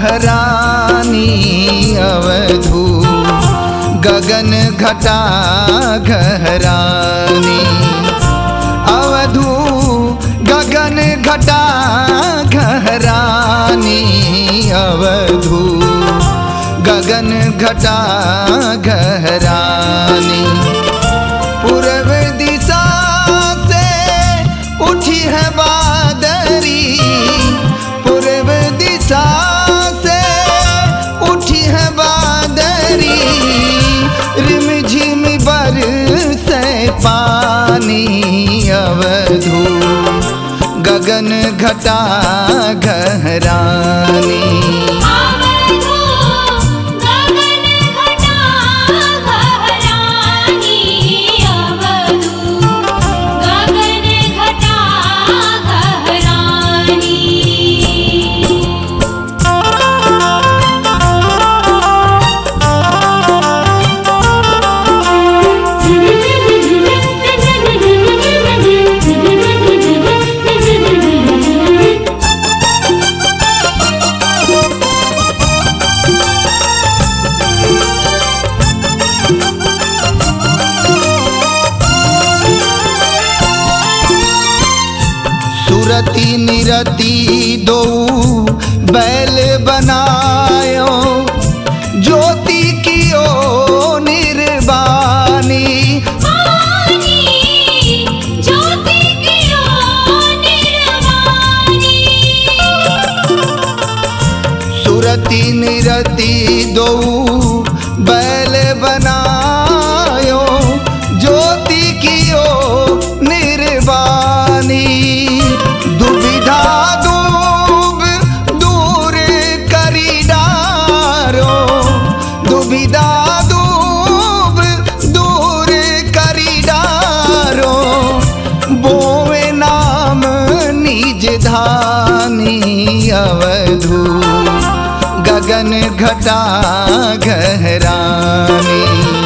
घरानी अवधू गगन घटा घरानी अवधू गगन घटा घरानी अवधू गगन घटा घरानी पूर्व दिशा से उठी है बादरी पूर्व दिशा से उठी है बादरी रिम झिम बरसे पानी अवधू गगन घटा घरानी सुरति निरति दो बैल बनायो ज्योति कियो निर्वाणी ज्योति कियो निर्वाणी सुरति निरति दो बैल बनायो ज्योति कियो निर्वाणी दुविधा दूब दूर करी डारो दुविधा दूब दूर करी डारो बोवे नाम निज धानी अवधू गगन घटा घरानी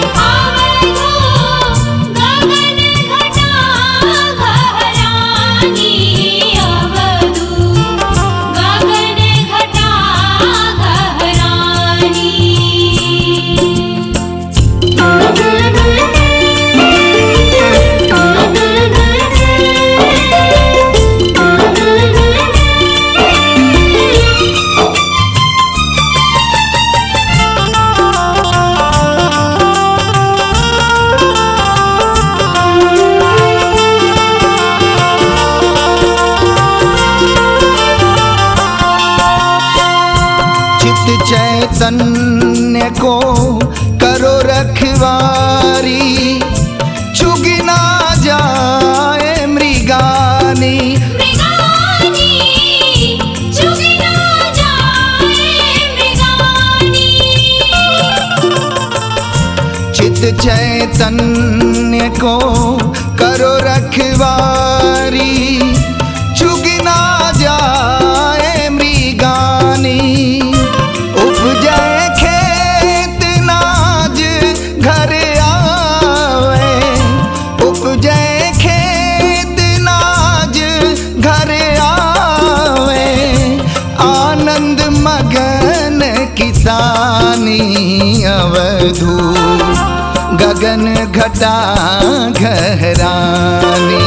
चैतन्य को करो रखवारी चुग ना जाए मृगानी चुग ना जाए मृगानी चित चैतन्य को करो रखवारी चुग ना जाए मृगानी उपजय खेत नाज घर आवे उपजय खेत नाज घर आवे आनंद मगन किसानी अवधू गगन घटा घरानी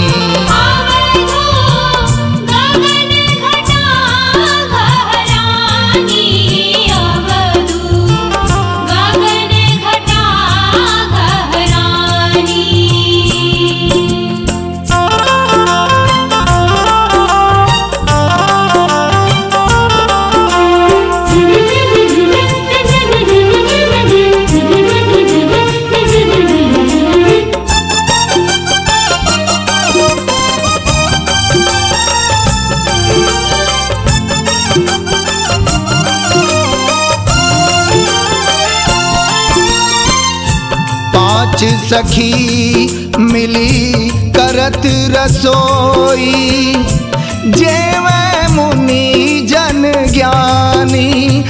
पांच सखी मिली करत रसोई जेव मुनि जन ज्ञानी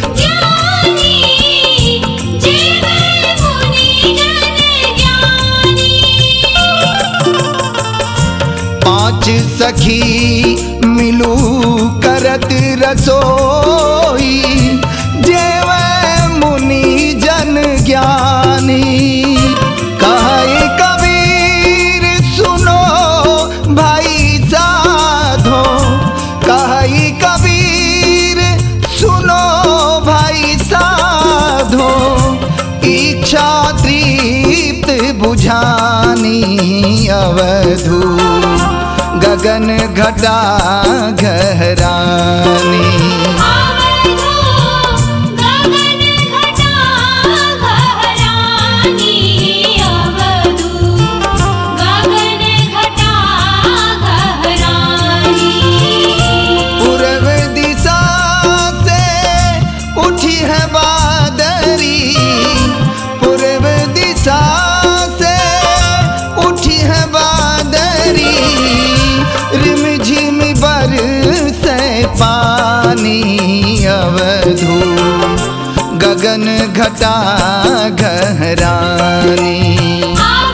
पांच सखी मिलू करत रसोई जेव मुनि जन ज्ञानी। कहे कबीर सुनो भाई साधो, कहे कबीर सुनो भाई साधो, इच्छा तृप्त बुझानी अवधू गगन घटा घहरानी। आवधू गगन घटा घहरानी, अवधू गगन घटा घहरानी। पूर्व दिशा से उठी है बादरी, पूर्व दिशा से उठी है बादरी, रिमझिम बरसे पानी अवधू गगन घटा घहरानी।